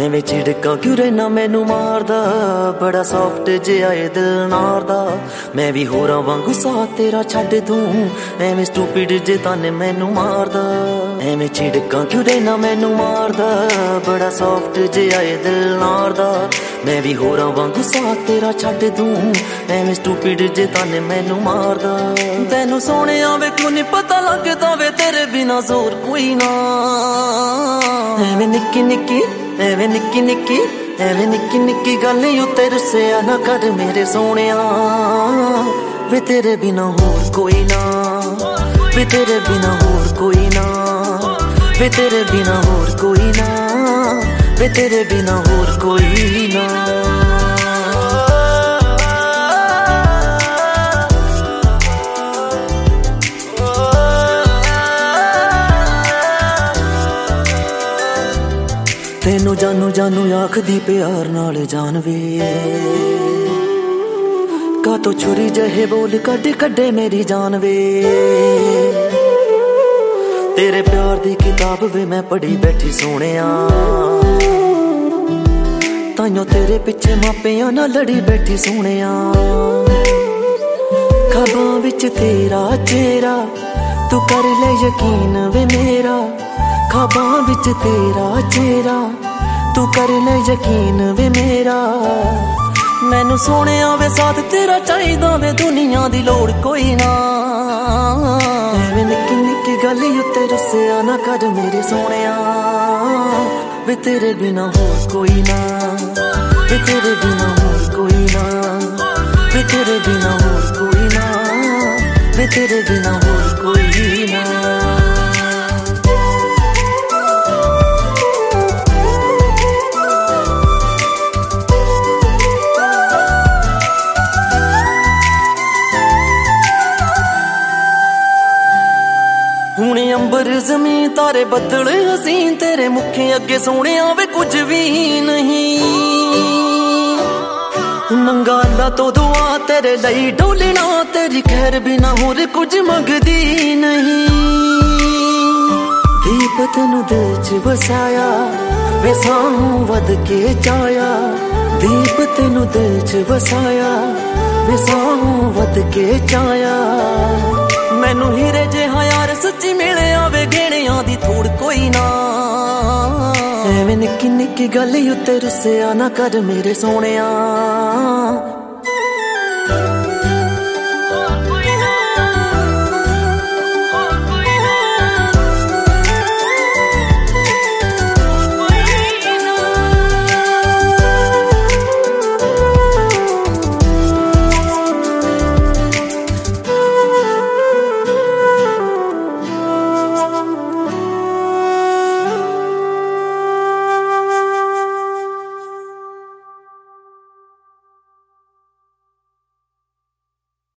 ਐਵੇਂ ਝਿੜਕਾਂ ਕਿਉਂ ਰਹਿਣਾ ਮੈਨੂੰ ਮਾਰਦਾ, ਬੜਾ ਸੌਫਟ ਜਿਹਾ ਏ ਦਿਲ ਨਾਰ ਦਾ। ਮੈਂ ਵੀ ਹੋਰਾਂ ਵਾਂਗੂ ਸਾਥ ਤੇਰਾ ਛੱਡ ਦੂੰ, ਐਵੇਂ ਸਟੂਪਿਡ ਜੇ ਤਾਨੇ ਮੈਨੂੰ ਮਾਰਦਾ। ਐਵੇਂ ਝਿੜਕਾਂ ਕਿਉਂ ਰਹਿਣਾ ਮੈਨੂੰ ਮਾਰਦਾ, ਬੜਾ ਸੌਫਟ ਜਿਹਾ ਏ ਦਿਲ ਨਾਰ ਦਾ। ਮੈਂ ਵੀ ਹੋਰਾਂ ਵਾਂਗੂ ਸਾਥ ਤੇਰਾ ਛੱਡ ਦੂੰ, ਐਵੇਂ ਸਟੂਪਿਡ ਜੇ ਤਾਨੇ ਮੈਨੂੰ ਮਾਰਦਾ। ਤੈਨੂੰ ਸੋਹਣਿਆ ਵੇ ਕਿਉਂ ਨੀ ਪਤਾ ਲੱਗਦਾ ਵੇ, ਤੇਰੇ ਬਿਨਾ ਜ਼ੋਰ ਕੋਈ ਨਾ। ਐਵੇਂ ਨਿੱਕੀ ਨਿੱਕੀ ਐਵੇਂ ਨਿੱਕੀ ਨਿੱਕੀ ਐਵੇਂ ਨਿੱਕੀ ਨਿੱਕੀ ਗੱਲ ਉੱਤੇ ਰੁੱਸਿਆ ਨਾ ਕਰ ਮੇਰੇ ਸੋਹਣਿਆ ਵੇ, ਤੇਰੇ ਬਿਨਾ ਹੋਰ ਕੋਈ ਨਾ ਵੇ, ਤੇਰੇ ਬਿਨਾ ਹੋਰ ਕੋਈ ਨਾ ਵੇ, ਤੇਰੇ ਬਿਨਾ ਹੋਰ ਕੋਈ ਨਾ ਵੇ, ਤੇਰੇ ਬਿਨਾ ਹੋਰ ਕੋਈ ਨਾ। ਤੈਨੂੰ ਜਾਨੂ ਜਾਨੂ ਆਖਦੀ ਪਿਆਰ ਨਾਲ ਜਾਨ ਵੇ, ਕਾਤੋਂ ਛੁਰੀ ਜਿਹੇ ਬੋਲ ਕੱਢ ਕੱਢੇ ਮੇਰੀ ਜਾਨ ਵੇ। ਤੇਰੇ ਪਿਆਰ ਦੀ ਕਿਤਾਬ ਵੇ ਮੈਂ ਪੜ੍ਹੀ ਬੈਠੀ ਸੋਹਣਿਆ, ਤਾਈਓ ਤੇਰੇ ਪਿੱਛੇ ਮਾਪਿਆਂ ਨਾਲ ਲੜੀ ਬੈਠੀ ਸੋਹਣਿਆ। ਖ਼ਾਬਾਂ ਵਿੱਚ ਤੇਰਾ ਚਿਹਰਾ ਤੂੰ ਕਰ ਲੈ ਯਕੀਨ ਵੇ ਮੇਰਾ, ਖ਼ਾਬਾਂ ਵਿੱਚ ਤੇਰਾ ਚਿਹਰਾ ਤੂੰ ਕਰ ਲੈ ਯਕੀਨ ਵੇ ਮੇਰਾ। ਮੈਨੂੰ ਸੋਹਣਿਆ ਵੇ ਸਾਥ ਤੇਰਾ ਚਾਹੀਦਾ ਵੇ, ਦੁਨੀਆ ਦੀ ਲੋੜ ਕੋਈ ਨਾ। ਐਵੇਂ ਨਿੱਕੀ ਨਿੱਕੀ ਗੱਲ ਉੱਤੇ ਰੁੱਸਿਆ ਨਾ ਕਰ ਮੇਰੇ ਸੋਹਣਿਆ ਵੇ, ਤੇਰੇ ਬਿਨਾ ਹੋਰ ਕੋਈ ਨਾ ਵੇ, ਤੇਰੇ ਬਿਨਾ ਹੋਰ ਕੋਈ ਨਾ ਵੇ, ਤੇਰੇ ਬਿਨਾ ਹੋਰ ਕੋਈ ਨਾ ਵੇ, ਤੇਰੇ ਬਿਨਾ ਹੋਰ ਕੋਈ ਨਾ। ਹੁਣ ਅੰਬਰ ਜ਼ਮੀਨ ਤਾਰੇ ਬੱਦਲ ਹਸੀਨ, ਤੇਰੇ ਮੁੱਖੇ ਅੱਗੇ ਸੋਹਣਿਆ ਵੇ ਕੁਝ ਵੀ ਨਹੀਂ। ਮੰਗਾ ਅੱਲਾ ਤੋਂ ਦੁਆ ਤੇਰੇ ਲਈ ਡੋਲਣਾ, ਤੇਰੀ ਖੈਰ ਬਿਨਾ ਹੋਰ ਕੁਝ ਮੰਗਦੀ ਨਹੀਂ। ਦੀਪ ਤੈਨੂੰ ਦਿਲ ਚ ਵਸਾਇਆ ਵੇ, ਸਾਹੋਂ ਵੱਧ ਕੇ ਚਾਇਆ। ਦੀਪ ਤੈਨੂੰ ਦਿਲ ਚ ਵਸਾਇਆ ਵੇ, ਸਾਹੋਂ ਵੱਧ ਕੇ ਚਾਇਆ। ਮੈਨੂੰ ਹੀਰੇ ਜਿਹਾ ਯਾਰ ਸੱਚੀ ਮਿਲਿਆ ਵੇ, ਗਹਿਣਿਆਂ ਦੀ ਥੋੜ ਕੋਈ ਨਾ। ਐਵੇਂ ਨਿੱਕੀ ਨਿੱਕੀ ਗੱਲ ਉੱਤੇ ਰੁੱਸਿਆ ਨਾ ਕਰ ਮੇਰੇ ਸੋਹਣਿਆ